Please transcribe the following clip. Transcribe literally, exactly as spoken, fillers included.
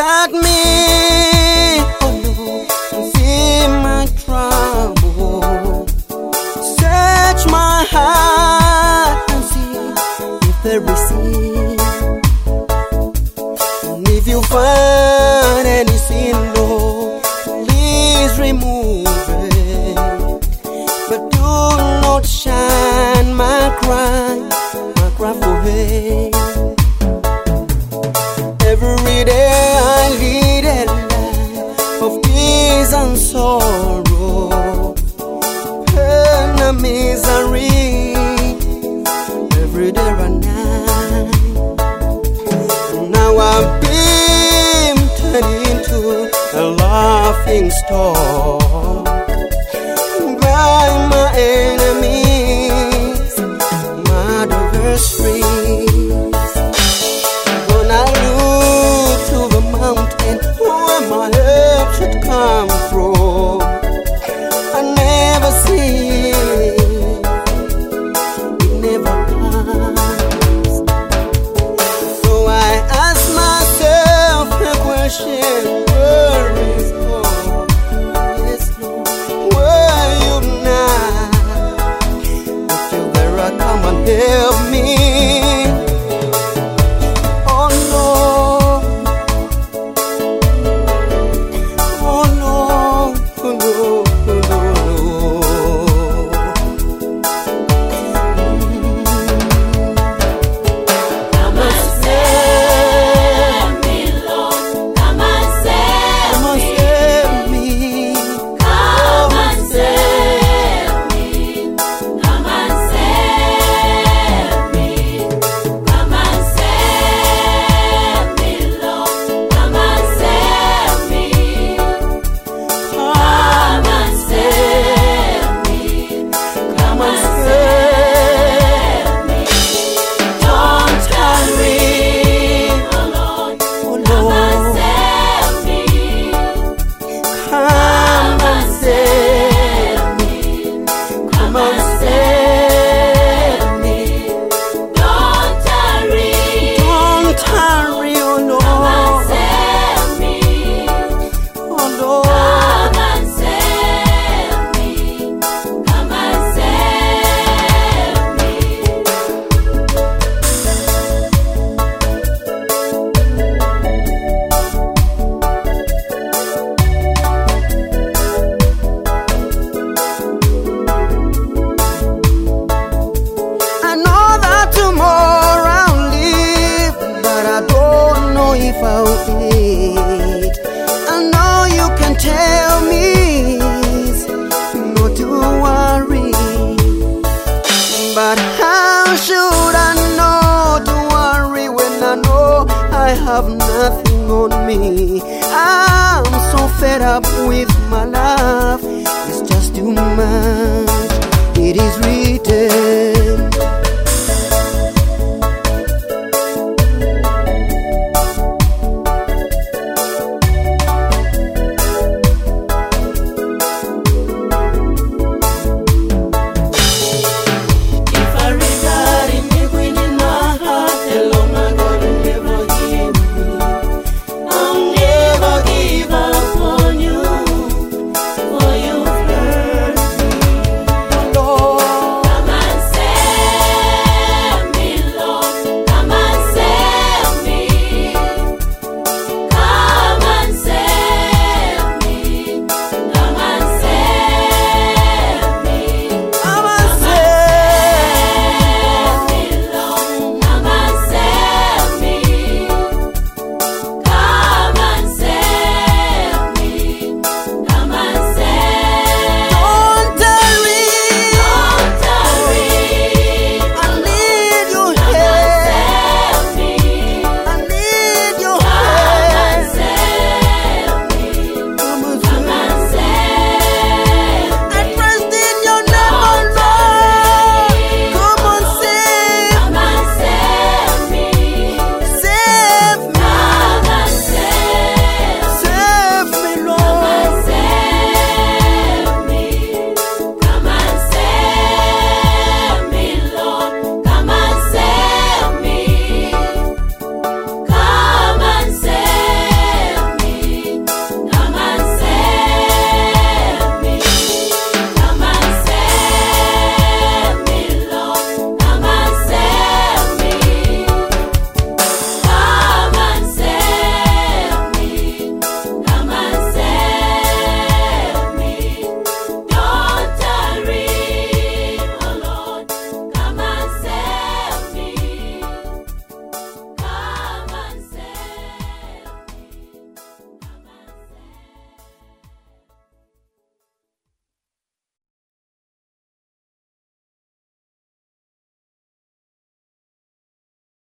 at me, oh Lord, and see my trouble. Search my heart and see if there is sin. And if you find any sin, Lord, please remove it. But do not shine my cry, my cry for help. Every day I lead a life of tears and sorrow, pain and misery, every day and night. Now I'm being turned into a laughing stock by my enemies, my adversaries. When I look to the mountain where my help should come from, I never see it, it never comes. So I ask myself a question, where is God? Yes, Lord, where are you now? If you're there, come and help me. If I'll eat, I know you can tell me not to worry, but how should I know to worry when I know I have nothing on me? I'm so fed up with my life, it's just too much. It is written,